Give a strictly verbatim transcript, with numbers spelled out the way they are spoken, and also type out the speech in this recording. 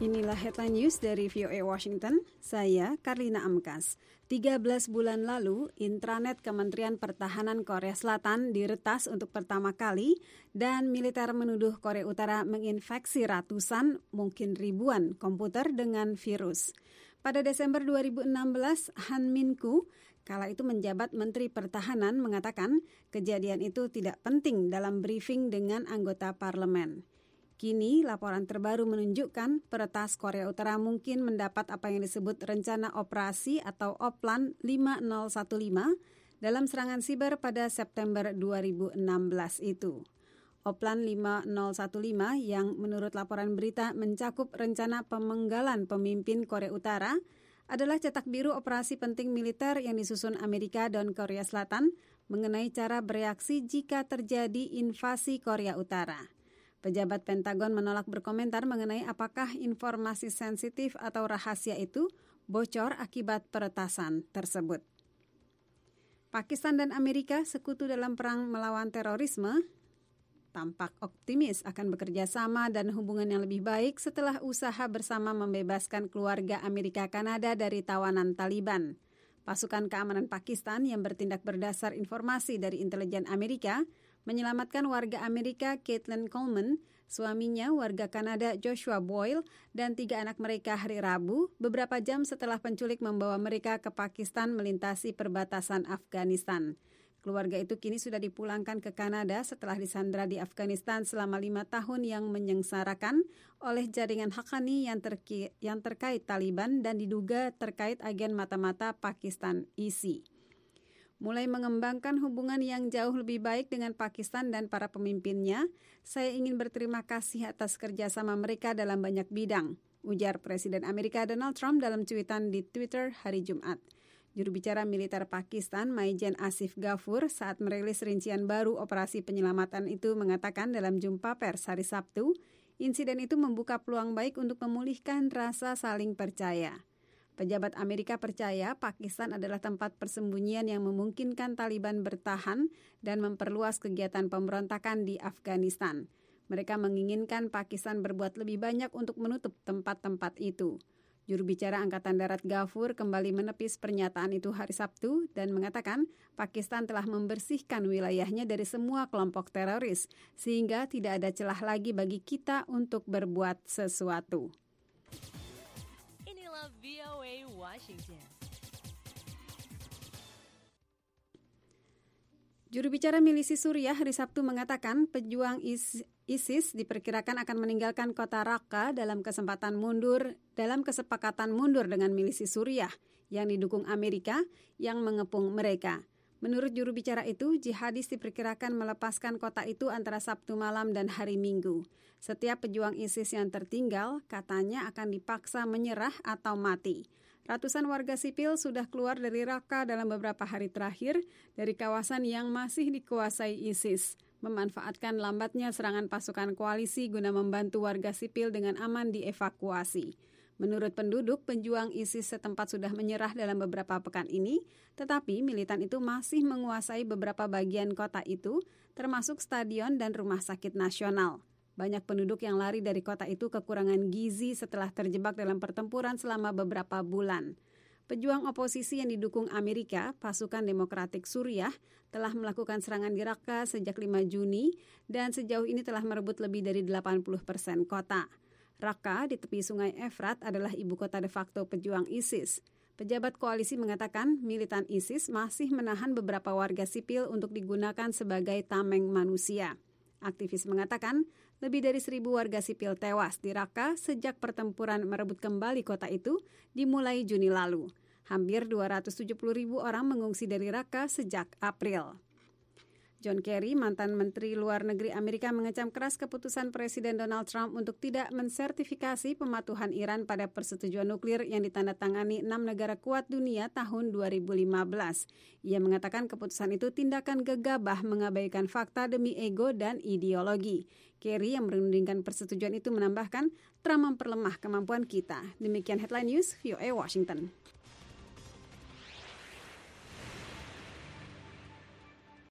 Inilah headline news dari V O A Washington. Saya Karlina Amkas. tiga belas bulan lalu, intranet Kementerian Pertahanan Korea Selatan diretas untuk pertama kali dan militer menuduh Korea Utara menginfeksi ratusan, mungkin ribuan komputer dengan virus. Pada Desember dua ribu enam belas, Han Min-koo, kala itu menjabat Menteri Pertahanan, mengatakan kejadian itu tidak penting dalam briefing dengan anggota parlemen. Kini, laporan terbaru menunjukkan peretas Korea Utara mungkin mendapat apa yang disebut rencana operasi atau Oplan lima nol satu lima dalam serangan siber pada September dua ribu enam belas itu. Oplan lima nol satu lima yang menurut laporan berita mencakup rencana pemenggalan pemimpin Korea Utara adalah cetak biru operasi penting militer yang disusun Amerika dan Korea Selatan mengenai cara bereaksi jika terjadi invasi Korea Utara. Pejabat Pentagon menolak berkomentar mengenai apakah informasi sensitif atau rahasia itu bocor akibat peretasan tersebut. Pakistan dan Amerika, sekutu dalam perang melawan terorisme, tampak optimis akan bekerja sama dan hubungan yang lebih baik setelah usaha bersama membebaskan keluarga Amerika Kanada dari tawanan Taliban. Pasukan keamanan Pakistan yang bertindak berdasar informasi dari intelijen Amerika menyelamatkan warga Amerika Caitlin Coleman, suaminya warga Kanada Joshua Boyle, dan tiga anak mereka hari Rabu, beberapa jam setelah penculik membawa mereka ke Pakistan melintasi perbatasan Afghanistan. Keluarga itu kini sudah dipulangkan ke Kanada setelah disandra di Afghanistan selama lima tahun yang menyengsarakan oleh jaringan Haqqani yang, terki- yang terkait Taliban dan diduga terkait agen mata-mata Pakistan I S I. Mulai mengembangkan hubungan yang jauh lebih baik dengan Pakistan dan para pemimpinnya, saya ingin berterima kasih atas kerjasama mereka dalam banyak bidang, ujar Presiden Amerika Donald Trump dalam cuitan di Twitter hari Jumat. Juru bicara militer Pakistan, Maijen Asif Ghafoor, saat merilis rincian baru operasi penyelamatan itu mengatakan dalam jumpa pers hari Sabtu, insiden itu membuka peluang baik untuk memulihkan rasa saling percaya. Pejabat Amerika percaya Pakistan adalah tempat persembunyian yang memungkinkan Taliban bertahan dan memperluas kegiatan pemberontakan di Afghanistan. Mereka menginginkan Pakistan berbuat lebih banyak untuk menutup tempat-tempat itu. Juru bicara Angkatan Darat Ghafoor kembali menepis pernyataan itu hari Sabtu dan mengatakan Pakistan telah membersihkan wilayahnya dari semua kelompok teroris sehingga tidak ada celah lagi bagi kita untuk berbuat sesuatu. Inilah V O A Washington. Juru bicara milisi Suriah hari Sabtu mengatakan pejuang ISIS diperkirakan akan meninggalkan kota Raqqa dalam kesempatan mundur dalam kesepakatan mundur dengan milisi Suriah yang didukung Amerika yang mengepung mereka. Menurut juru bicara itu, jihadis diperkirakan melepaskan kota itu antara Sabtu malam dan hari Minggu. Setiap pejuang ISIS yang tertinggal katanya akan dipaksa menyerah atau mati. Ratusan warga sipil sudah keluar dari Raqqa dalam beberapa hari terakhir dari kawasan yang masih dikuasai ISIS, memanfaatkan lambatnya serangan pasukan koalisi guna membantu warga sipil dengan aman dievakuasi. Menurut penduduk, pejuang ISIS setempat sudah menyerah dalam beberapa pekan ini, tetapi militan itu masih menguasai beberapa bagian kota itu, termasuk stadion dan rumah sakit nasional. Banyak penduduk yang lari dari kota itu kekurangan gizi setelah terjebak dalam pertempuran selama beberapa bulan. Pejuang oposisi yang didukung Amerika, Pasukan Demokratik Suriah, telah melakukan serangan di Raqqa sejak lima Juni dan sejauh ini telah merebut lebih dari delapan puluh persen kota. Raqqa di tepi sungai Efrat adalah ibu kota de facto pejuang ISIS. Pejabat koalisi mengatakan militan ISIS masih menahan beberapa warga sipil untuk digunakan sebagai tameng manusia. Aktivis mengatakan lebih dari seribu warga sipil tewas di Raqqa sejak pertempuran merebut kembali kota itu dimulai Juni lalu. Hampir dua ratus tujuh puluh ribu orang mengungsi dari Raqqa sejak April. John Kerry, mantan Menteri Luar Negeri Amerika, mengecam keras keputusan Presiden Donald Trump untuk tidak mensertifikasi pematuhan Iran pada persetujuan nuklir yang ditandatangani enam negara kuat dunia tahun dua ribu lima belas. Ia mengatakan keputusan itu tindakan gegabah mengabaikan fakta demi ego dan ideologi. Kerry yang merundingkan persetujuan itu menambahkan, Trump memperlemah kemampuan kita. Demikian Headline News, V O A Washington.